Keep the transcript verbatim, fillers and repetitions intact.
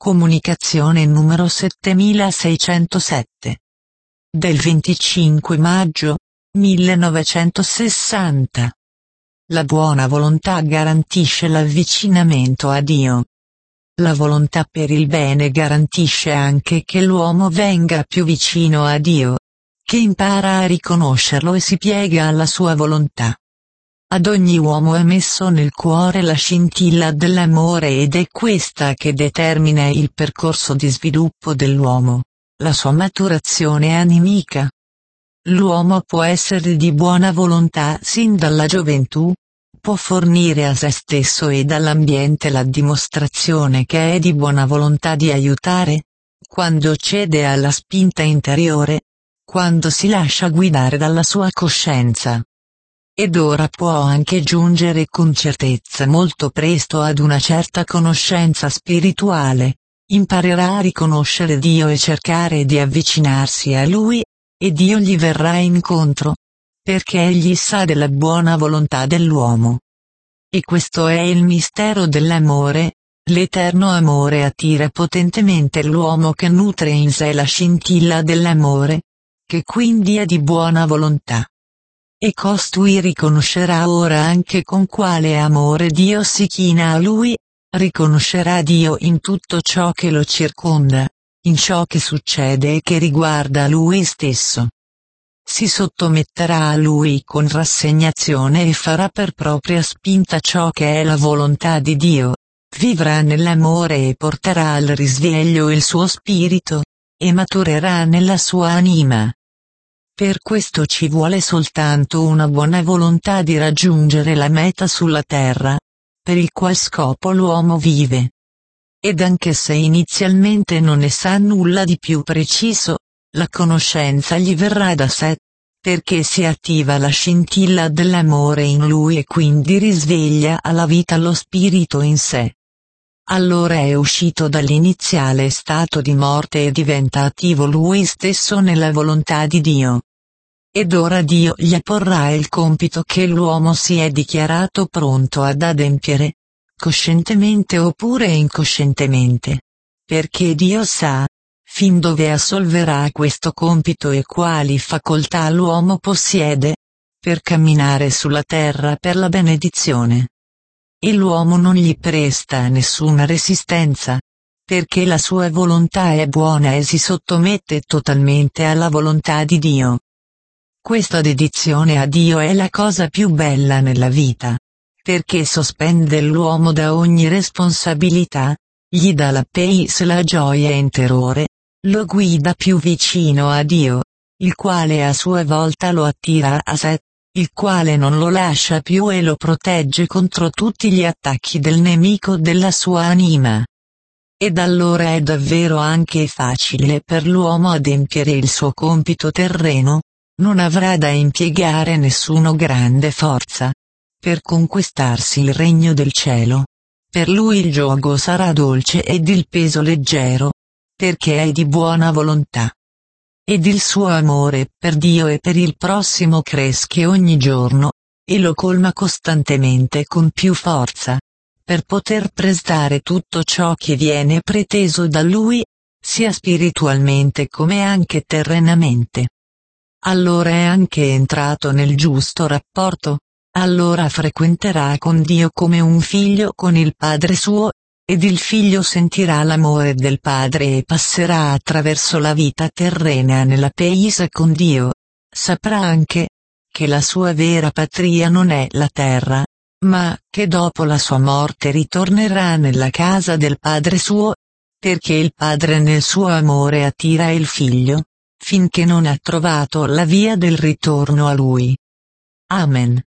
Comunicazione numero settemilaseicentosette. Del venticinque maggio millenovecentosessanta. La buona volontà garantisce l'avvicinamento a Dio. La volontà per il bene garantisce anche che l'uomo venga più vicino a Dio, che impara a riconoscerlo e si piega alla sua volontà. Ad ogni uomo è messo nel cuore la scintilla dell'amore ed è questa che determina il percorso di sviluppo dell'uomo, la sua maturazione animica. L'uomo può essere di buona volontà sin dalla gioventù, può fornire a se stesso e all'ambiente la dimostrazione che è di buona volontà di aiutare, quando cede alla spinta interiore, quando si lascia guidare dalla sua coscienza. Ed ora può anche giungere con certezza molto presto ad una certa conoscenza spirituale, imparerà a riconoscere Dio e cercare di avvicinarsi a Lui, e Dio gli verrà incontro, perché egli sa della buona volontà dell'uomo. E questo è il mistero dell'amore, l'eterno amore attira potentemente l'uomo che nutre in sé la scintilla dell'amore, che quindi è di buona volontà. E costui riconoscerà ora anche con quale amore Dio si china a lui, riconoscerà Dio in tutto ciò che lo circonda, in ciò che succede e che riguarda lui stesso. Si sottometterà a lui con rassegnazione e farà per propria spinta ciò che è la volontà di Dio, vivrà nell'amore e porterà al risveglio il suo spirito, e maturerà nella sua anima. Per questo ci vuole soltanto una buona volontà di raggiungere la meta sulla terra, per il qual scopo l'uomo vive. Ed anche se inizialmente non ne sa nulla di più preciso, la conoscenza gli verrà da sé, perché si attiva la scintilla dell'amore in lui e quindi risveglia alla vita lo spirito in sé. Allora è uscito dall'iniziale stato di morte e diventa attivo lui stesso nella volontà di Dio. Ed ora Dio gli apporrà il compito che l'uomo si è dichiarato pronto ad adempiere, coscientemente oppure incoscientemente. Perché Dio sa, fin dove assolverà questo compito e quali facoltà l'uomo possiede, per camminare sulla terra per la benedizione. E l'uomo non gli presta nessuna resistenza, perché la sua volontà è buona e si sottomette totalmente alla volontà di Dio. Questa dedizione a Dio è la cosa più bella nella vita, perché sospende l'uomo da ogni responsabilità, gli dà la pace, la gioia interiore, lo guida più vicino a Dio, il quale a sua volta lo attira a sé, il quale non lo lascia più e lo protegge contro tutti gli attacchi del nemico della sua anima. Ed allora è davvero anche facile per l'uomo adempiere il suo compito terreno, non avrà da impiegare nessuno grande forza per conquistarsi il regno del cielo. Per lui il giogo sarà dolce ed il peso leggero, perché è di buona volontà. Ed il suo amore per Dio e per il prossimo cresce ogni giorno, e lo colma costantemente con più forza, per poter prestare tutto ciò che viene preteso da lui, sia spiritualmente come anche terrenamente. Allora è anche entrato nel giusto rapporto, allora frequenterà con Dio come un figlio con il Padre suo, ed il figlio sentirà l'amore del Padre e passerà attraverso la vita terrena nella pace con Dio. Saprà anche che la sua vera patria non è la terra, ma che dopo la sua morte ritornerà nella casa del Padre suo, perché il Padre nel suo amore attira il figlio, finché non ha trovato la via del ritorno a lui. Amen.